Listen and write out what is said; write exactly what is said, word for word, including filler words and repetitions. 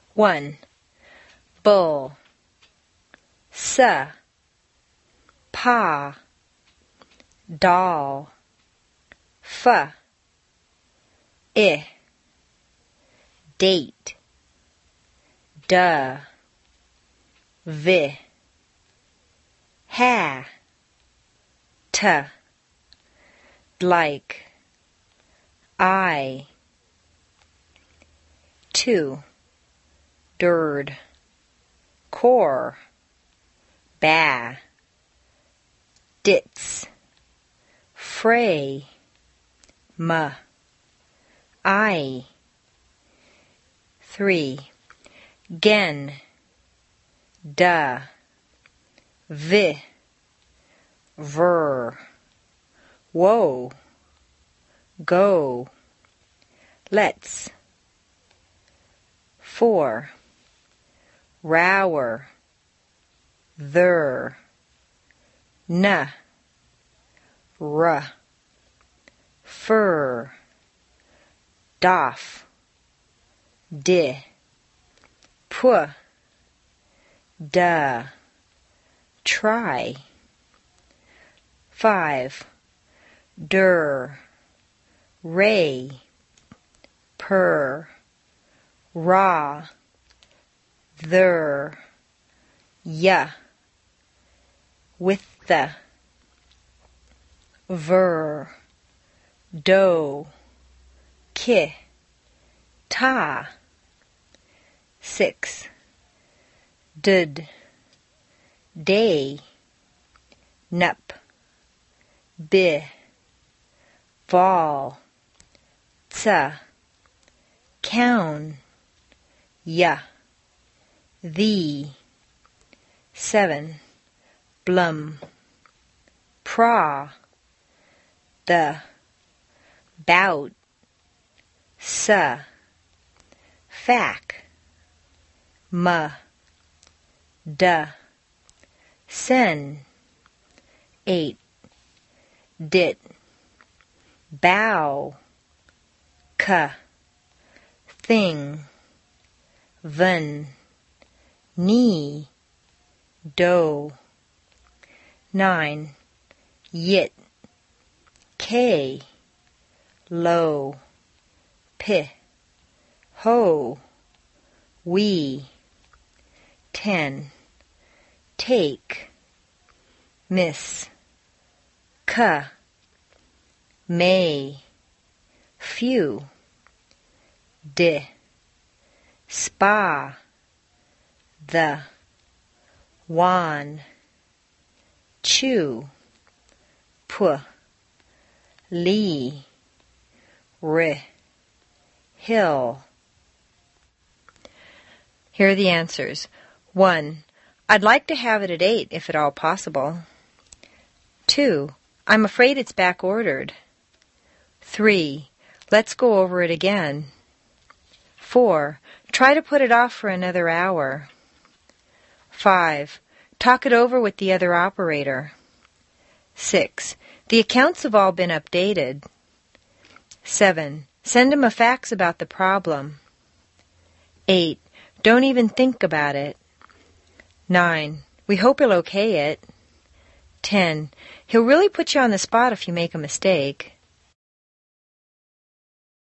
one. Bull. S. Pa. Doll. F. I. Date. Duh. Vi. Ha. T. Like. I. Two. Dird. Core. Ba. Dits. Fray. M. I. Three. Gen. Duh. Vi. Ver. Whoa. Go. Let's. Four. Rower. There. N. R. Fur. Doff. Di. Pu. Duh. Try. Five. Der. Ray. Per. Raw. There. Ya. With the. Ver. Do. Ki. Ta. Six. Did. Day. Nup. Bi. Vol. Tsa. Cown. Ya. The. Seven. Blum. Pra. The. Bout. Sa. Fac. Ma. Da. Sen. Eight. Dit. Bow. Ka. Thing. Vun. Knee. Do. Nine. Yit. K. Low. Pi. Ho. We. Ten. Take. Miss. Ka. May. Few. Di. Spa. The. Wan. Chew. Pu. Lee. Ri. Hill. Here are the answers. One. I'd like to have it at eight, if at all possible. Two. I'm afraid it's back-ordered. Three. Let's go over it again. Four. Try to put it off for another hour. Five. Talk it over with the other operator. Six. The accounts have all been updated. Seven. Send him a fax about the problem. Eight. Don't even think about it. Nine. We hope he'll okay it. Ten. He'll really put you on the spot if you make a mistake.